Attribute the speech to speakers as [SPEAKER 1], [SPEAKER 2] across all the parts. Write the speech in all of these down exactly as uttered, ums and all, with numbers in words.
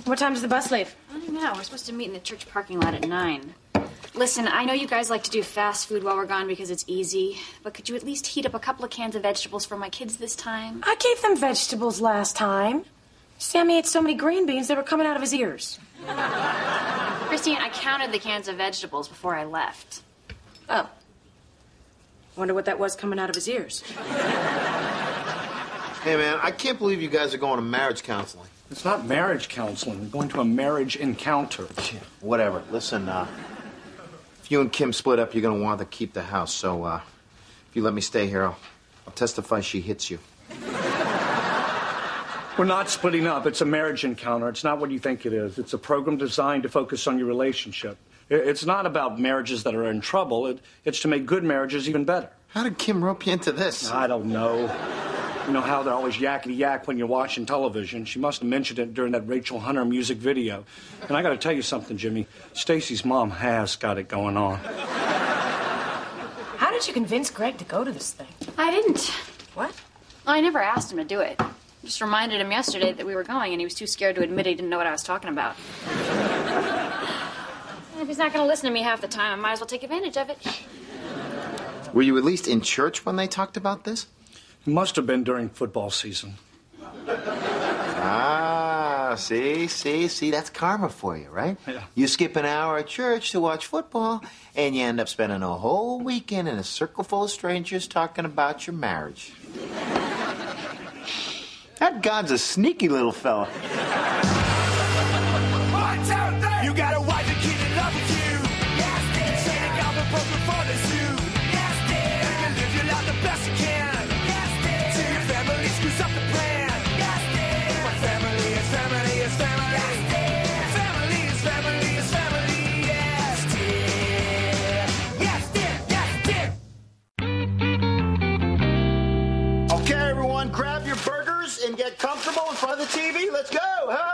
[SPEAKER 1] What time does the bus leave?
[SPEAKER 2] I don't know. We're supposed to meet in the church parking lot at nine. Listen, I know you guys like to do fast food while we're gone because it's easy, but could you at least heat up a couple of cans of vegetables for my kids this time?
[SPEAKER 1] I gave them vegetables last time. Sammy ate so many green beans they were coming out of his ears.
[SPEAKER 2] Christine, I counted the cans of vegetables before I left.
[SPEAKER 1] Oh. Wonder what that was coming out of his ears.
[SPEAKER 3] Hey, man, I can't believe you guys are going to marriage counseling.
[SPEAKER 4] It's not marriage counseling. We're going to a marriage encounter.
[SPEAKER 3] Whatever. Listen, uh, if you and Kim split up, you're going to want to keep the house. So, uh, if you let me stay here, I'll, I'll testify she hits you.
[SPEAKER 4] We're not splitting up. It's a marriage encounter. It's not what you think it is. It's a program designed to focus on your relationship. It's not about marriages that are in trouble. It, it's to make good marriages even better.
[SPEAKER 3] How did Kim rope you into this?
[SPEAKER 4] I don't know. You know how they're always yakety-yak when you're watching television. She must have mentioned it during that Rachel Hunter music video. And I got to tell you something, Jimmy. Stacy's mom has got it going on.
[SPEAKER 1] How did you convince Greg to go to this thing?
[SPEAKER 2] I didn't.
[SPEAKER 1] What?
[SPEAKER 2] I never asked him to do it. Just reminded him yesterday that we were going, and he was too scared to admit he didn't know what I was talking about. If he's not going to listen to me half the time, I might as well take advantage of it.
[SPEAKER 3] Were you at least in church when they talked about this?
[SPEAKER 4] It must have been during football season.
[SPEAKER 3] Ah, see, see, see, that's karma for you, right?
[SPEAKER 4] Yeah.
[SPEAKER 3] You skip an hour at church to watch football, and you end up spending a whole weekend in a circle full of strangers talking about your marriage. That God's a sneaky little fella.
[SPEAKER 5] One, two, three. You got a wife and kid in love with you. Yes, dear. You say they got the broken for this you. Yes, dear. You live your life the best you can. Yes, dear. Till your family screws up the plan. Yes, dear. But family is family is family. Yes, dear. Family is family is family. Yes, dear. Yes, dear. Yes, dear.
[SPEAKER 3] Okay, everyone, grab your burgers and get comfortable in front of the T V. Let's go.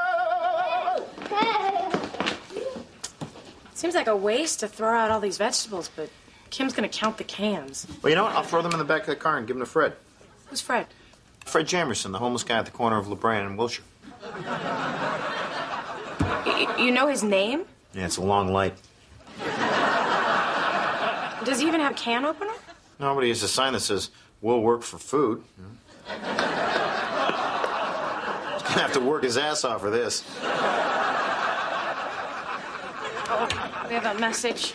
[SPEAKER 1] Seems like a waste to throw out all these vegetables, but Kim's gonna count the cans.
[SPEAKER 3] Well, you know what? I'll throw them in the back of the car and give them to Fred.
[SPEAKER 1] Who's Fred?
[SPEAKER 3] Fred Jamerson, the homeless guy at the corner of LeBran and Wilshire.
[SPEAKER 1] Y- you know his name?
[SPEAKER 3] Yeah, it's a long light.
[SPEAKER 1] Does he even have a can opener?
[SPEAKER 3] Nobody has a sign that says, "We'll work for food." He's gonna have to work his ass off for this.
[SPEAKER 1] We have a message.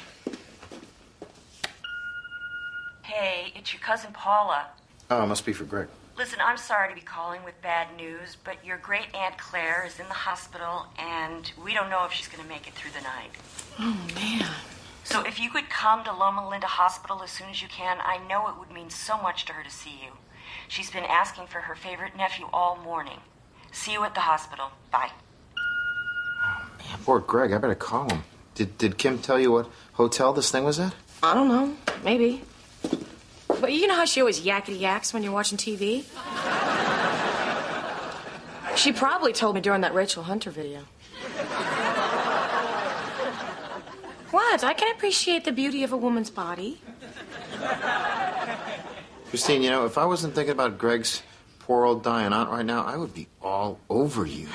[SPEAKER 6] Hey, it's your cousin Paula.
[SPEAKER 3] Oh, it must be for Greg.
[SPEAKER 6] Listen, I'm sorry to be calling with bad news, but your great Aunt Claire is in the hospital, and we don't know if she's going to make it through the night.
[SPEAKER 1] Oh, man.
[SPEAKER 6] So if you could come to Loma Linda Hospital as soon as you can, I know it would mean so much to her to see you. She's been asking for her favorite nephew all morning. See you at the hospital. Bye.
[SPEAKER 3] Oh, man, poor Greg. I better call him. Did, did Kim tell you what hotel this thing was at?
[SPEAKER 1] I don't know. Maybe. But you know how she always yakety yaks when you're watching T V? She probably told me during that Rachel Hunter video. What? I can appreciate the beauty of a woman's body.
[SPEAKER 3] Christine, you know, if I wasn't thinking about Greg's poor old dying aunt right now, I would be all over you.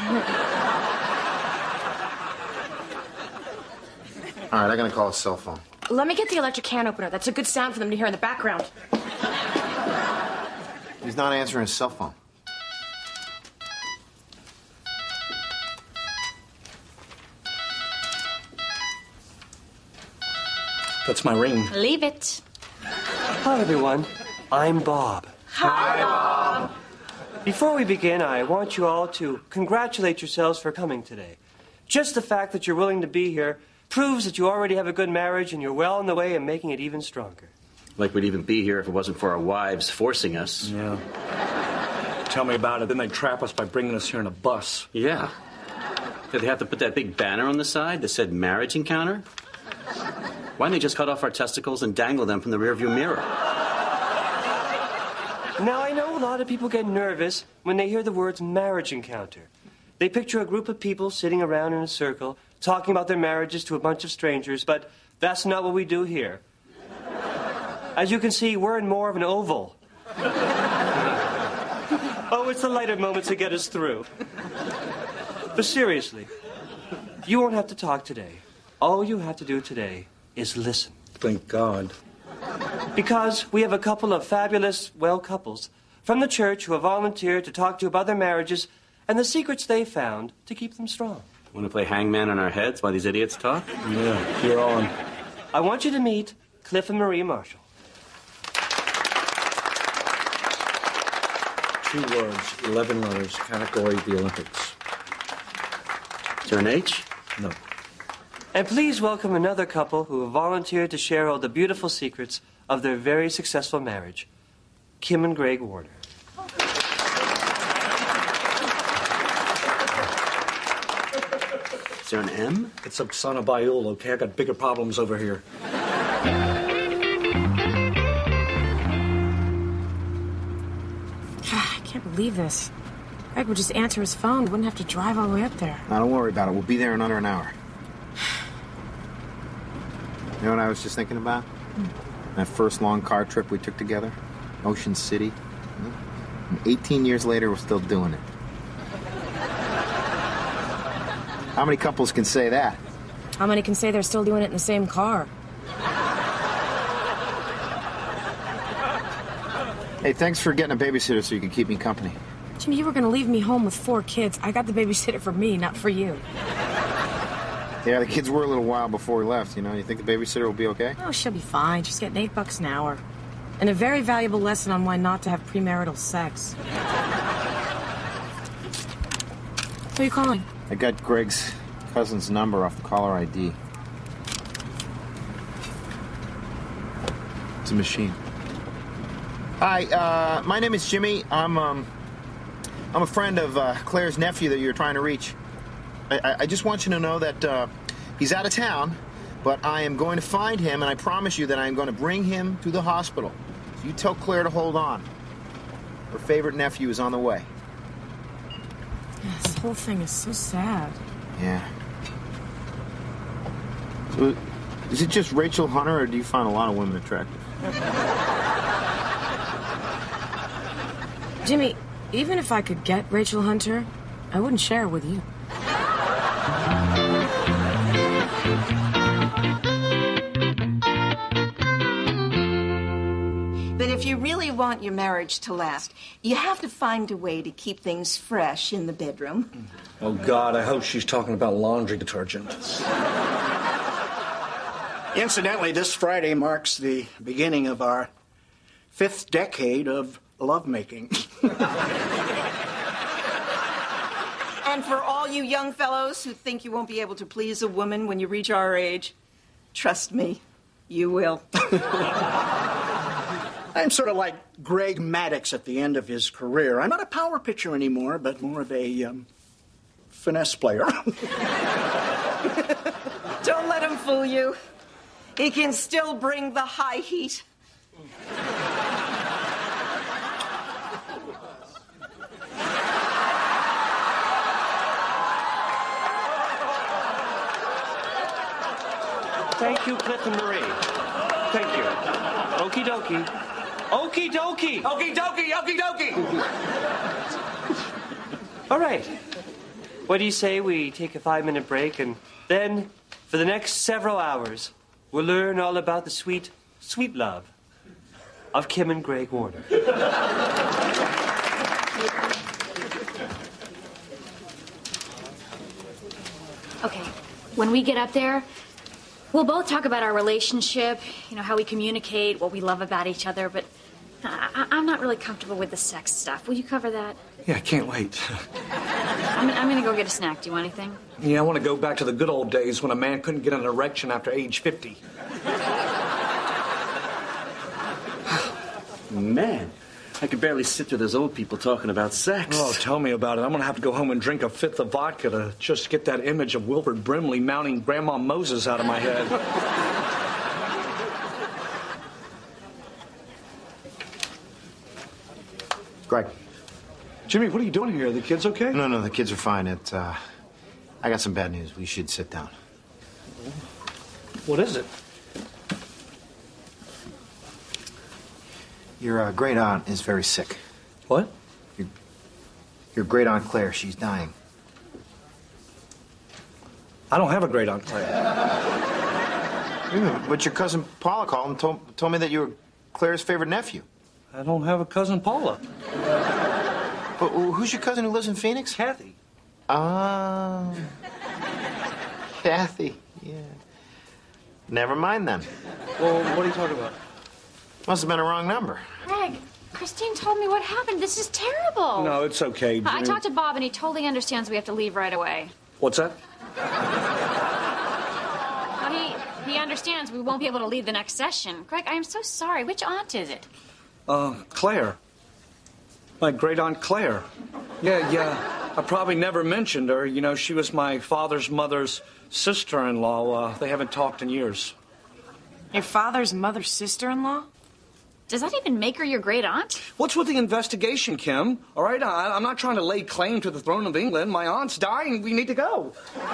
[SPEAKER 3] All right, I'm going to call his cell phone.
[SPEAKER 1] Let me get the electric can opener. That's a good sound for them to hear in the background.
[SPEAKER 3] He's not answering his cell phone.
[SPEAKER 4] That's my ring.
[SPEAKER 2] Leave it.
[SPEAKER 7] Hi, everyone. I'm Bob.
[SPEAKER 1] Hi, Bob.
[SPEAKER 7] Before we begin, I want you all to congratulate yourselves for coming today. Just the fact that you're willing to be here proves that you already have a good marriage and you're well on the way of making it even stronger.
[SPEAKER 8] Like we'd even be here if it wasn't for our wives forcing us.
[SPEAKER 4] Yeah. Tell me about it. Then they trap us by bringing us here in a bus.
[SPEAKER 8] Yeah. Did they have to put that big banner on the side that said marriage encounter? Why didn't they just cut off our testicles and dangle them from the rearview mirror?
[SPEAKER 7] Now, I know a lot of people get nervous when they hear the words marriage encounter. They picture a group of people sitting around in a circle talking about their marriages to a bunch of strangers, but that's not what we do here. As you can see, we're in more of an oval. Oh, it's the lighter moments that get us through. But seriously, You won't have to talk today. All you have to do today is listen.
[SPEAKER 4] Thank God.
[SPEAKER 7] Because we have a couple of fabulous, well, couples from the church who have volunteered to talk to you about their marriages and the secrets they found to keep them strong.
[SPEAKER 8] Want to play hangman on our heads while these idiots talk?
[SPEAKER 4] Yeah, you're on.
[SPEAKER 7] I want you to meet Cliff and Marie Marshall.
[SPEAKER 4] Two words, eleven letters, category the Olympics.
[SPEAKER 8] Is there an H?
[SPEAKER 4] No.
[SPEAKER 7] And please welcome another couple who have volunteered to share all the beautiful secrets of their very successful marriage, Kim and Greg Warner.
[SPEAKER 8] Is there an M?
[SPEAKER 4] It's Oksana Bayul, okay? I got bigger problems over here.
[SPEAKER 1] I can't believe this. Greg would just answer his phone. Wouldn't have to drive all the way up there.
[SPEAKER 3] Now, don't worry about it. We'll be there in under an hour. You know what I was just thinking about? Hmm. That first long car trip we took together? Ocean City. And eighteen years later, we're still doing it. How many couples can say that?
[SPEAKER 1] How many can say they're still doing it in the same car?
[SPEAKER 3] Hey, thanks for getting a babysitter so you can keep me company.
[SPEAKER 1] Jimmy, you were going to leave me home with four kids. I got the babysitter for me, not for you.
[SPEAKER 3] Yeah, the kids were a little wild before we left, you know. You think the babysitter will be okay?
[SPEAKER 1] Oh, she'll be fine. She's getting eight bucks an hour. And a very valuable lesson on why not to have premarital sex. Who are you calling?
[SPEAKER 3] I got Greg's cousin's number off the caller I D. It's a machine. Hi, uh, my name is Jimmy. I'm, um, I'm a friend of uh, Claire's nephew that you're trying to reach. I, I just want you to know that uh, he's out of town, but I am going to find him, and I promise you that I am going to bring him to the hospital. So you tell Claire to hold on. Her favorite nephew is on the way.
[SPEAKER 1] This whole thing is so sad.
[SPEAKER 3] Yeah. So, is it just Rachel Hunter, or do you find a lot of women attractive?
[SPEAKER 1] Jimmy, even if I could get Rachel Hunter, I wouldn't share it with you.
[SPEAKER 9] But if you really want your marriage to last, you have to find a way to keep things fresh in the bedroom.
[SPEAKER 4] Oh, God, I hope she's talking about laundry detergent.
[SPEAKER 10] Incidentally, this Friday marks the beginning of our fifth decade of lovemaking.
[SPEAKER 9] And for all you young fellows who think you won't be able to please a woman when you reach our age, trust me, you will.
[SPEAKER 10] I'm sort of like Greg Maddux at the end of his career. I'm not a power pitcher anymore, but more of a um, finesse player.
[SPEAKER 9] Don't let him fool you. He can still bring the high heat.
[SPEAKER 7] Thank you, Cliff and Marie. Thank you. Okie dokie. Okie dokie.
[SPEAKER 10] Okie dokie, okie dokie.
[SPEAKER 7] All right. What do you say we take a five-minute break, and then, for the next several hours, we'll learn all about the sweet, sweet love of Kim and Greg Warner.
[SPEAKER 2] Okay, when we get up there, we'll both talk about our relationship, you know, how we communicate, what we love about each other, but I- I'm not really comfortable with the sex stuff. Will you cover that?
[SPEAKER 4] Yeah, I can't wait.
[SPEAKER 2] I'm, I'm gonna go get a snack. Do you want anything?
[SPEAKER 4] Yeah, I want to go back to the good old days when a man couldn't get an erection after age fifty.
[SPEAKER 8] Man, I could barely sit through those old people talking about sex.
[SPEAKER 4] Oh, tell me about it. I'm going to have to go home and drink a fifth of vodka to just get that image of Wilford Brimley mounting Grandma Moses out of my head.
[SPEAKER 3] Greg.
[SPEAKER 4] Jimmy, what are you doing here? Are the kids okay?
[SPEAKER 3] No, no, the kids are fine. It, uh, I got some bad news. We should sit down.
[SPEAKER 4] What is it?
[SPEAKER 3] Your uh, great aunt is very sick.
[SPEAKER 4] What?
[SPEAKER 3] Your, your great aunt Claire, she's dying.
[SPEAKER 4] I don't have a great Aunt Claire.
[SPEAKER 3] Yeah, but your cousin Paula called and told, told me that you were Claire's favorite nephew.
[SPEAKER 4] I don't have a cousin Paula.
[SPEAKER 3] But who's your cousin who lives in Phoenix?
[SPEAKER 4] Kathy.
[SPEAKER 3] Ah. Kathy, yeah. Never mind then.
[SPEAKER 4] Well, what are you talking about?
[SPEAKER 3] Must have been a wrong number.
[SPEAKER 2] Greg, Christine told me what happened. This is terrible.
[SPEAKER 4] No, it's okay, Jimmy.
[SPEAKER 2] I talked to Bob, and he totally understands we have to leave right away.
[SPEAKER 4] What's that?
[SPEAKER 2] Well, he, he understands we won't be able to leave the next session. Greg, I am so sorry. Which aunt is it?
[SPEAKER 4] Uh, Claire. My great Aunt Claire. Yeah, yeah. I probably never mentioned her. You know, she was my father's mother's sister-in-law. Uh, they haven't talked in years.
[SPEAKER 1] Your father's mother's sister-in-law?
[SPEAKER 2] Does that even make her your great aunt?
[SPEAKER 4] What's with the investigation, Kim? All right, I, I'm not trying to lay claim to the throne of England. My aunt's dying. We need to go.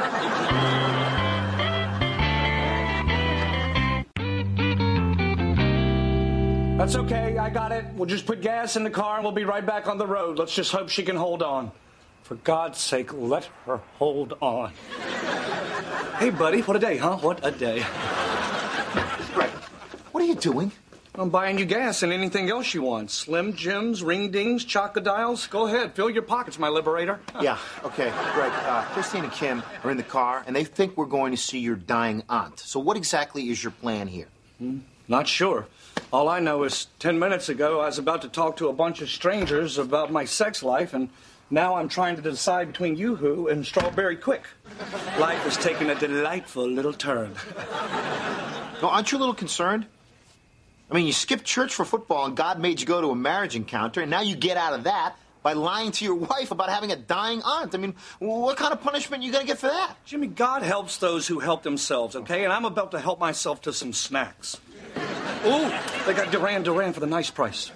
[SPEAKER 4] That's okay. I got it. We'll just put gas in the car and we'll be right back on the road. Let's just hope she can hold on. For God's sake, let her hold on. Hey, buddy, what a day, huh? What a day.
[SPEAKER 3] Right. What are you doing?
[SPEAKER 4] I'm buying you gas and anything else you want. Slim Jims, Ring Dings, Chocodiles. Go ahead, fill your pockets, my liberator.
[SPEAKER 3] Yeah, okay, right. Uh, Christine and Kim are in the car, and they think we're going to see your dying aunt. So what exactly is your plan here?
[SPEAKER 4] Hmm, not sure. All I know is ten minutes ago I was about to talk to a bunch of strangers about my sex life, and now I'm trying to decide between Yoo-Hoo and Strawberry Quick. Life is taking a delightful little turn.
[SPEAKER 3] No, aren't you a little concerned? I mean, you skipped church for football and God made you go to a marriage encounter, and now you get out of that by lying to your wife about having a dying aunt. I mean, what kind of punishment are you going to get for that?
[SPEAKER 4] Jimmy, God helps those who help themselves, okay? And I'm about to help myself to some snacks. Ooh, they got Duran Duran for the nice price.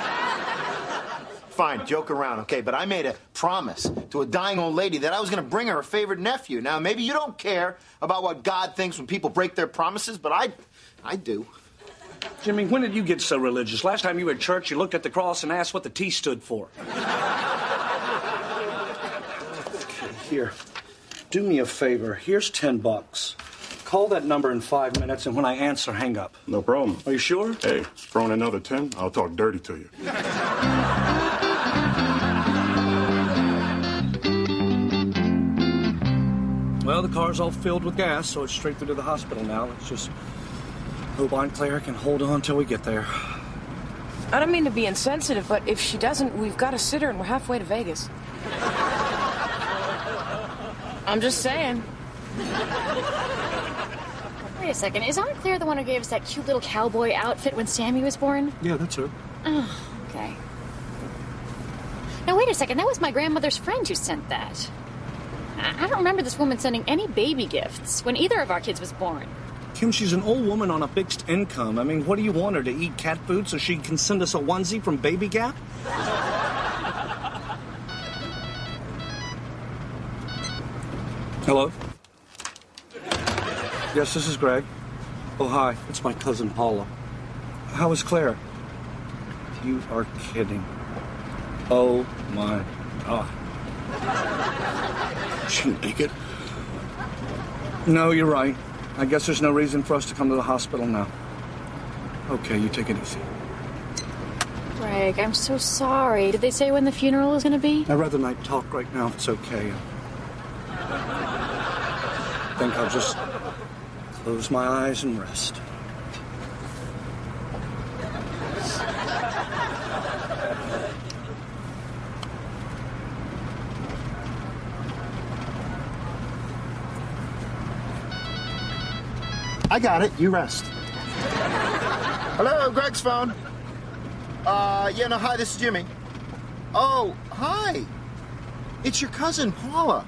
[SPEAKER 3] Fine, joke around, okay? But I made a promise to a dying old lady that I was going to bring her her favorite nephew. Now, maybe you don't care about what God thinks when people break their promises, but I, I do.
[SPEAKER 4] Jimmy, when did you get so religious? Last time you were at church, you looked at the cross and asked what the T stood for. Okay, here. Do me a favor. Here's ten bucks. Call that number in five minutes, and when I answer, hang up.
[SPEAKER 11] No problem.
[SPEAKER 4] Are you sure?
[SPEAKER 11] Hey, throwing another ten, I'll talk dirty to you.
[SPEAKER 4] Well, the car's all filled with gas, so it's straight through to the hospital now. Let's just hope Aunt Claire can hold on till we get there.
[SPEAKER 1] I don't mean to be insensitive, but if she doesn't, we've got to sit her and we're halfway to Vegas. I'm just saying.
[SPEAKER 2] Wait a second. Is Aunt Claire the one who gave us that cute little cowboy outfit when Sammy was born?
[SPEAKER 4] Yeah, that's her.
[SPEAKER 2] Oh, okay. Now, wait a second. That was my grandmother's friend who sent that. I, I don't remember this woman sending any baby gifts when either of our kids was born.
[SPEAKER 4] Kim, she's an old woman on a fixed income. I mean, what do you want her to eat cat food so she can send us a onesie from Baby Gap? Hello? Yes, this is Greg. Oh, hi. It's my cousin Paula. How is Claire? You are kidding. Oh, my God.
[SPEAKER 11] She naked?
[SPEAKER 4] No, you're right. I guess there's no reason for us to come to the hospital now. Okay, you take it easy.
[SPEAKER 2] Greg, I'm so sorry. Did they say when the funeral is going to be?
[SPEAKER 4] I'd rather not talk right now if it's okay. I think I'll just close my eyes and rest.
[SPEAKER 3] I got it. You rest. Hello, Greg's phone. Uh, yeah, no, hi, this is Jimmy. Oh, hi. It's your cousin, Paula.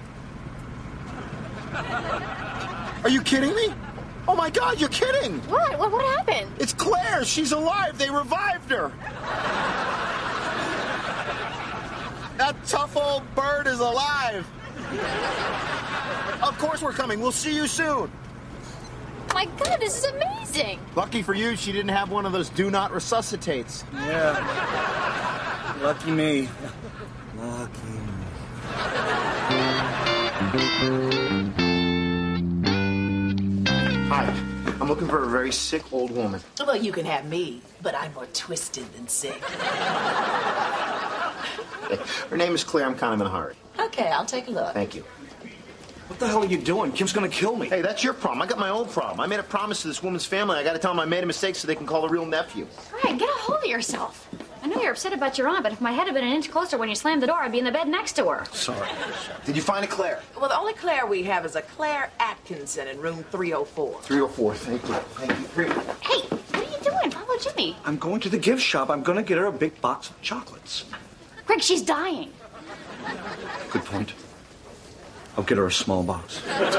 [SPEAKER 3] Are you kidding me? Oh, my God, you're kidding.
[SPEAKER 2] What? What, what happened?
[SPEAKER 3] It's Claire. She's alive. They revived her. That tough old bird is alive. Of course we're coming. We'll see you soon.
[SPEAKER 2] My God, this is amazing.
[SPEAKER 3] Lucky for you, she didn't have one of those do not resuscitates.
[SPEAKER 4] Yeah. Lucky me. Lucky me.
[SPEAKER 3] looking for a very sick old woman.
[SPEAKER 12] Well, you can have me, but I'm more twisted than sick.
[SPEAKER 3] Her name is Claire. I'm kind of in a hurry.
[SPEAKER 12] Okay, I'll take a look.
[SPEAKER 3] Thank you.
[SPEAKER 4] What the hell are you doing? Kim's gonna kill me.
[SPEAKER 3] Hey, that's your problem. I got my own problem. I made a promise to this woman's family. I got to tell them I made a mistake so they can call a real nephew.
[SPEAKER 2] All right, get a hold of yourself. I know you're upset about your aunt, but if my head had been an inch closer when you slammed the door, I'd be in the bed next to her.
[SPEAKER 3] Sorry. Did you find a Claire?
[SPEAKER 12] Well, the only Claire we have is a Claire Atkinson in room three oh four.
[SPEAKER 3] three oh four. Thank you. Thank you. Three.
[SPEAKER 2] Hey, what are you doing? Follow Jimmy.
[SPEAKER 4] I'm going to the gift shop. I'm gonna get her a big box of chocolates.
[SPEAKER 2] Greg, she's dying.
[SPEAKER 4] Good point. I'll get her a small box.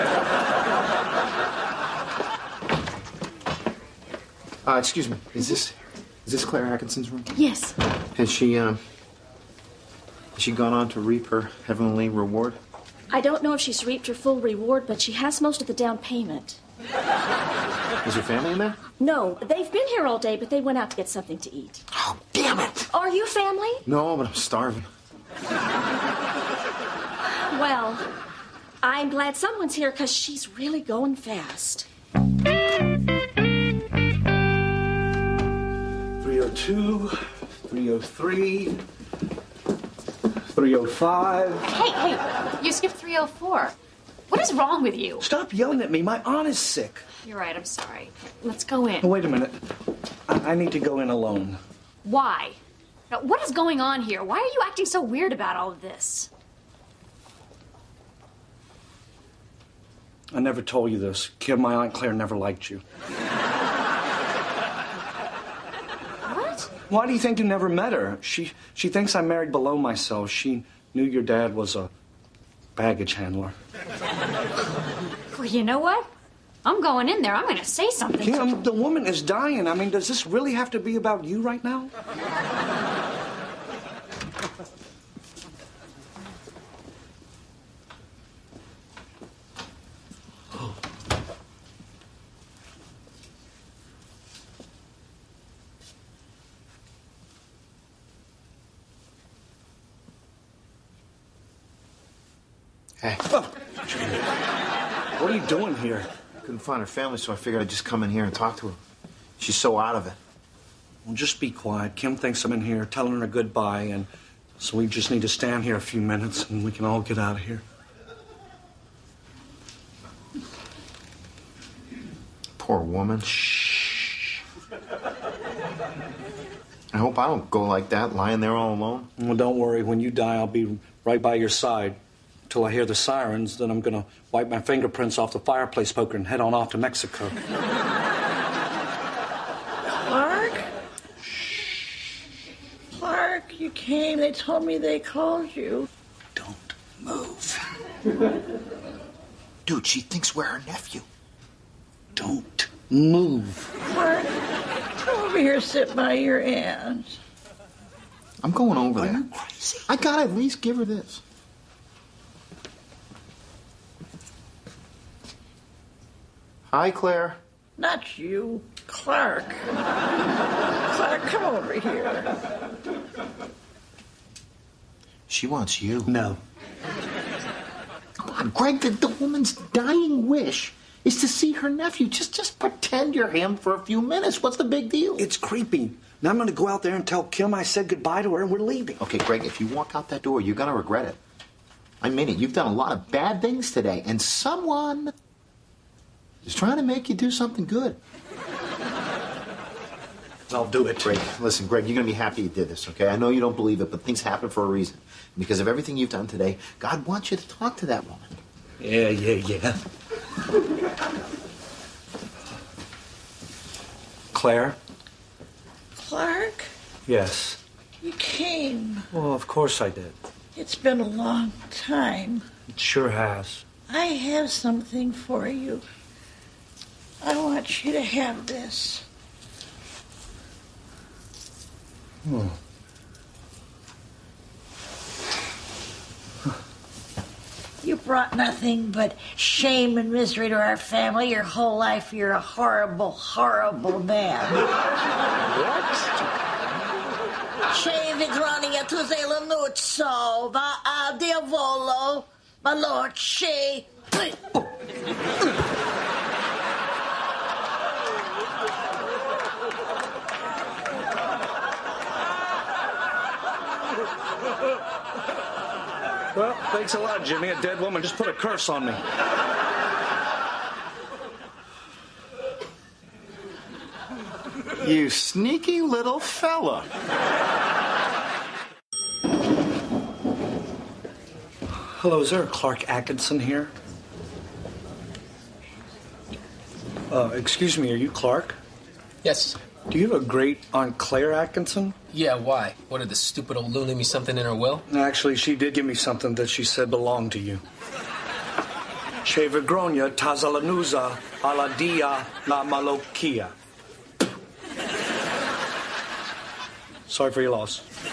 [SPEAKER 3] Uh, excuse me. Is this is this Claire Atkinson's room?
[SPEAKER 2] Yes.
[SPEAKER 3] Has she um has she gone on to reap her heavenly reward?
[SPEAKER 13] I don't know if she's reaped her full reward, but she has most of the down payment.
[SPEAKER 3] Is your family in there?
[SPEAKER 13] No, they've been here all day, but they went out to get something to eat.
[SPEAKER 3] Oh, damn it!
[SPEAKER 13] Are you family?
[SPEAKER 3] No, but I'm starving.
[SPEAKER 13] Well, I'm glad someone's here because she's really going fast.
[SPEAKER 4] three oh two, three oh three, three oh five.
[SPEAKER 2] Hey, hey, you skipped three oh four. What is wrong with you?
[SPEAKER 4] Stop yelling at me. My aunt is sick.
[SPEAKER 2] You're right, I'm sorry. Let's go in.
[SPEAKER 4] Oh, wait a minute. I, I need to go in alone.
[SPEAKER 2] Why? Now, what is going on here? Why are you acting so weird about all of this?
[SPEAKER 4] I never told you this. Kim, my Aunt Claire never liked you.
[SPEAKER 2] What?
[SPEAKER 4] Why do you think you never met her? She she thinks I married below myself. She knew your dad was a baggage handler.
[SPEAKER 2] Well, you know what? I'm going in there. I'm going to say something.
[SPEAKER 4] Kim, the woman is dying. I mean, does this really have to be about you right now?
[SPEAKER 3] Hey.
[SPEAKER 4] What are you doing here?
[SPEAKER 3] Couldn't find her family, so I figured I'd just come in here and talk to her. She's so out of it.
[SPEAKER 4] Well, just be quiet. Kim thinks I'm in here telling her goodbye, and so we just need to stand here a few minutes, and we can all get out of here.
[SPEAKER 3] Poor woman. Shh. I hope I don't go like that, lying there all alone.
[SPEAKER 4] Well, don't worry. When you die, I'll be right by your side. Till I hear the sirens, then I'm gonna wipe my fingerprints off the fireplace poker and head on off to Mexico.
[SPEAKER 14] Clark? Clark, you came. They told me they called you.
[SPEAKER 3] Don't move. Dude, she thinks we're her nephew.
[SPEAKER 4] Don't move.
[SPEAKER 14] Clark, come over here, sit by your aunt.
[SPEAKER 3] I'm going over there. Are you crazy? I gotta at least give her this. Hi, Claire.
[SPEAKER 14] Not you, Clark. Clark, come over here.
[SPEAKER 3] She wants you.
[SPEAKER 4] No.
[SPEAKER 3] Come on, Greg, the, the woman's dying wish is to see her nephew. Just just pretend you're him for a few minutes. What's the big deal?
[SPEAKER 4] It's creepy. Now I'm going to go out there and tell Kim I said goodbye to her and we're leaving.
[SPEAKER 3] Okay, Greg, if you walk out that door, you're going to regret it. I mean it. You've done a lot of bad things today, and someone is trying to make you do something good.
[SPEAKER 4] I'll do it.
[SPEAKER 3] Greg, listen, Greg, you're going to be happy you did this, okay? I know you don't believe it, but things happen for a reason. Because of everything you've done today, God wants you to talk to that woman.
[SPEAKER 4] Yeah, yeah, yeah. Claire?
[SPEAKER 14] Clark,
[SPEAKER 4] Yes.
[SPEAKER 14] you came.
[SPEAKER 4] Well, of course I did.
[SPEAKER 14] It's been a long time.
[SPEAKER 4] It sure has.
[SPEAKER 14] I have something for you. I want you to have this.
[SPEAKER 4] Hmm.
[SPEAKER 14] You brought nothing but shame and misery to our family your whole life. You're a horrible, horrible man.
[SPEAKER 3] What?
[SPEAKER 14] Che vigrania tu sei la nuzzo, va a diavolo, my lord, che.
[SPEAKER 4] Thanks a lot, Jimmy. A dead woman just put a curse on me.
[SPEAKER 3] You sneaky little fella.
[SPEAKER 4] Hello, is there a Clark Atkinson here? Uh, excuse me, are you Clark?
[SPEAKER 15] Yes.
[SPEAKER 4] Do you have a great Aunt Claire Atkinson?
[SPEAKER 15] Yeah, why? What, did the stupid old loon leave me something in her will?
[SPEAKER 4] Actually, she did give me something that she said belonged to you. Che Vergonia Tazalanuza ala dia la malokia. Sorry for your loss.